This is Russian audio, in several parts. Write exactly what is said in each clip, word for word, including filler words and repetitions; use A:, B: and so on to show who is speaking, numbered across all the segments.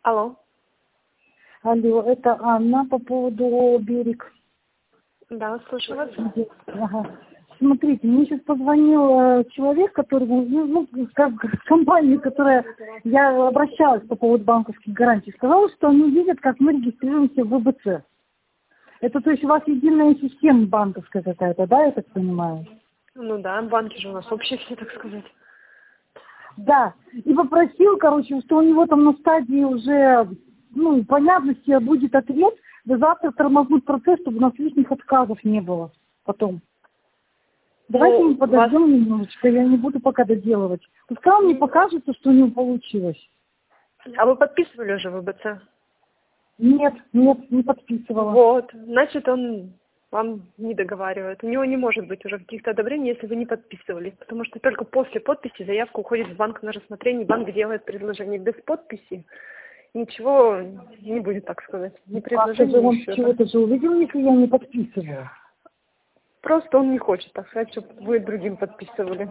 A: Алло.
B: Алло, это Анна по поводу берег.
A: Да, слушаю вас.
B: Ага. Смотрите, мне сейчас позвонил э, человек, который, ну, ну, как компания, которая, я обращалась по поводу банковских гарантий, сказала, что они видят, как мы регистрируемся в вэ бэ цэ. Это, то есть, у вас единая система банковская какая-то, да, я так понимаю?
A: Ну да, банки же у нас общие все, так сказать.
B: Да, и попросил, короче, что у него там на стадии уже, ну, понятности будет ответ, да завтра тормознуть процесс, чтобы у нас лишних отказов не было потом. Давайте
A: Ну,
B: мы подождем
A: вас...
B: немножечко, я не буду пока доделывать. Пускай он мне покажется, что у него получилось.
A: А вы подписывали уже вэ бэ цэ?
B: Нет, нет, не подписывала.
A: Вот, значит, он вам не договаривает. У него не может быть уже каких-то одобрений, если вы не подписывали. Потому что только после подписи заявка уходит в банк на рассмотрение, банк делает предложение. Без подписи ничего не будет, так сказать. Ни
B: Как-то
A: предложения,
B: же
A: ни
B: он
A: счета.
B: чего-то же увидел, если я не подписывала.
A: Просто он не хочет, так сказать, чтобы вы другим подписывали.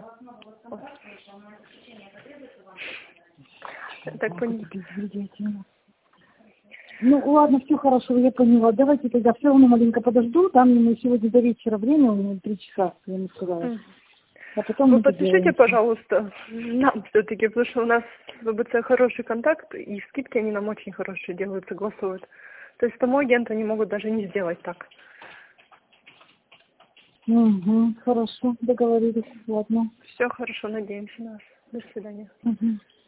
A: Так понял.
B: Ну ладно, все хорошо, я поняла. Давайте тогда все равно маленько подожду. Там ему сегодня до вечера время, у него три часа, я ему сказала. А потом
A: Вы
B: мы
A: подпишите,
B: доделаем.
A: пожалуйста, нам все-таки, потому что у нас в вэ бэ цэ хороший контакт, и скидки они нам очень хорошие делают, согласуют. То есть тому агенту они могут даже не сделать так.
B: Угу, хорошо, договорились, ладно.
A: Все хорошо, надеемся на вас. До свидания.
B: Угу.